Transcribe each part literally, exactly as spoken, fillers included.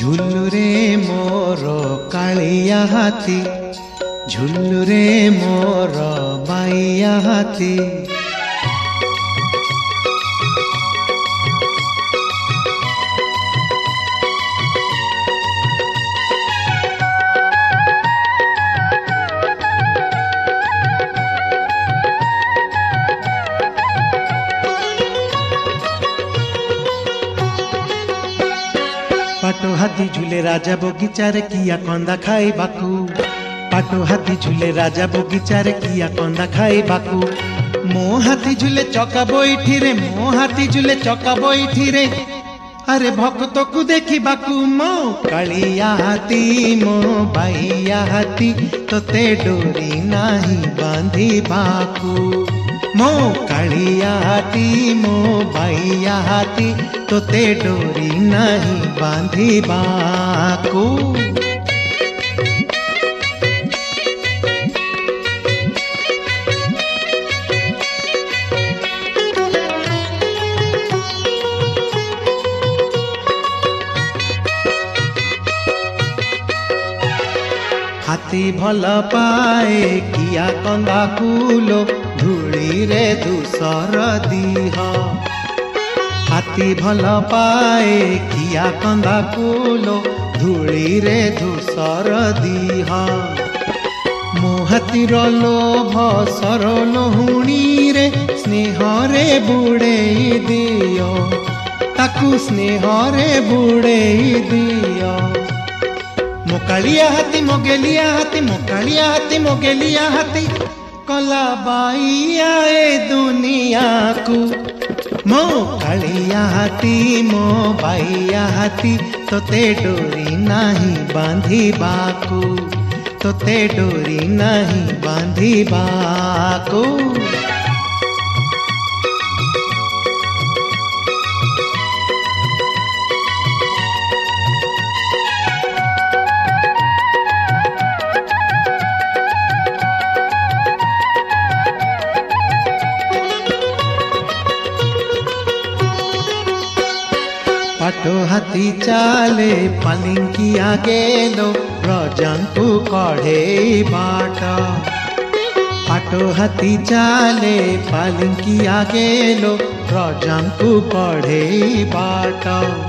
झुलुरे मोर कालिया हाथी, झुलुरे मोर बाइया हाथी। पाटो हाथी झूले राजा बगीचारे किया कंदा खाई बाकू। पाटो हाथी झूले राजा बगीचारे किया कंदा खाई बाकू। मो हाथी झूले चका बैठी रे, मो हाथी झूले चका बैठी रे। अरे भक्त को देखी बाकू मो कालिया हाथी, मो बाइया हाथी तोते डोरी नाही बांधी बाकू। मो कालिया हाथी, मो बाइया हाथी तोते डोरी नहीं बांधी बाकू। हाथी भल पाए किया कंदा कुलो, धूली रे धूसर दीह। हाथी भल पाए किया कंदा कुलो, धूली रे धूसर दीह। मो हाथीर लोभ सरल हुणी रे, स्नेह रे बुड़ेई दियो, ताकू स्नेह रे बुड़ेई दियो। मो कालिया हाथी, मो गेलिया हाथी, मो कालिया हाथी, मो गेलिया हाथी कला बाइया ए दुनिया को। मो कालिया हाथी, मो बाइया हाथी तोते डोरी नाही बांधी बाकू, तोते डोरी नाही बांधी बाकू। पाटो हाथी चाले पालिंकिया गेलो, रजांकु कढ़े बाट। पाटो हाथी चाले पालिंकिया गेलो, रजांकु कढ़े बाट।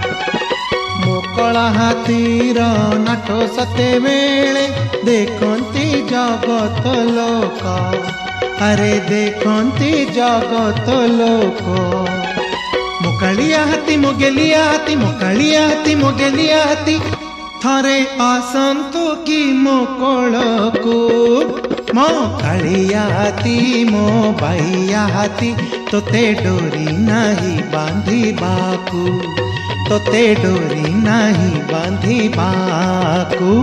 मोकला हाथीर नाटो सते बेले, देखंती जगत लोक, अरे देखंती जगत लोक। मो कालिया हाथी, मो गेलिया हाथी, मो कालिया हाथी, मो गेलिया हाथी थरे आसंतु की मो कोलको। मो कालिया हाथी, मो बाइया हाथी तोते डोरी नाही बांधी बाकू, तोते डोरी नाही बांधी बाकू।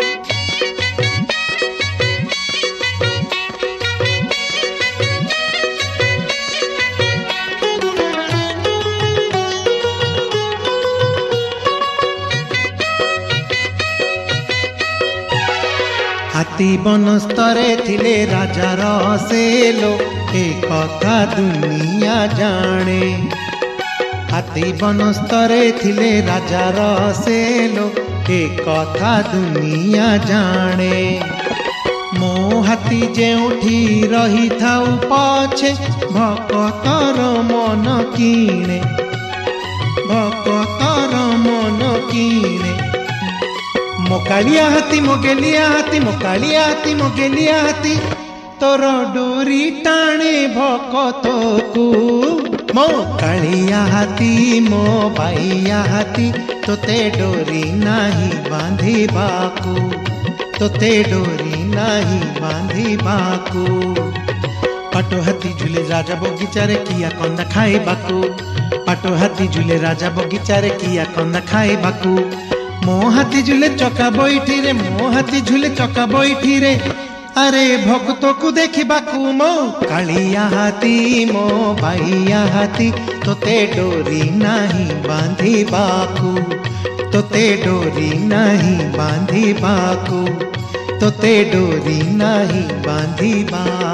हाथी बनस्तरे थिले राजा रसेलो, ए कथा दुनिया जाने। हाथी बनस्तरे थिले राजा रसेलो, ए कथा दुनिया जाने। मो हाथी जेउठी रही थाउ पछे, भक्तर मन कीणे, भक्तर मन कीणे। मो कालिया हाथी, मो गेलिया हाथी, मो कालिया हाथी, मो गेलिया हाथी तोर डोरी टाणे भकत को। मो कालिया हाथी, मो बाइया हाथी तोते डोरी नाही बांधी बाकू, तोते डोरी नाही बांधी बाकू। पाटो हाथी झूले राजा बगीचारे किया कंदा खाई बाकू। पाटो हाथी झूले राजा बगीचारे किया कंदा खाई बाकू। मो हाथी झूले चका बैठी रे, मो हाथी झूले चका बैठी रे। अरे भक्त को देखी बाकू मो कालिया हाथी, मो बाइया हाथी तोते डोरी नाही बांधी बाकू, तोते डोरी नाही बांधी बाकू, तोते डोरी नाही बांधी बाकू।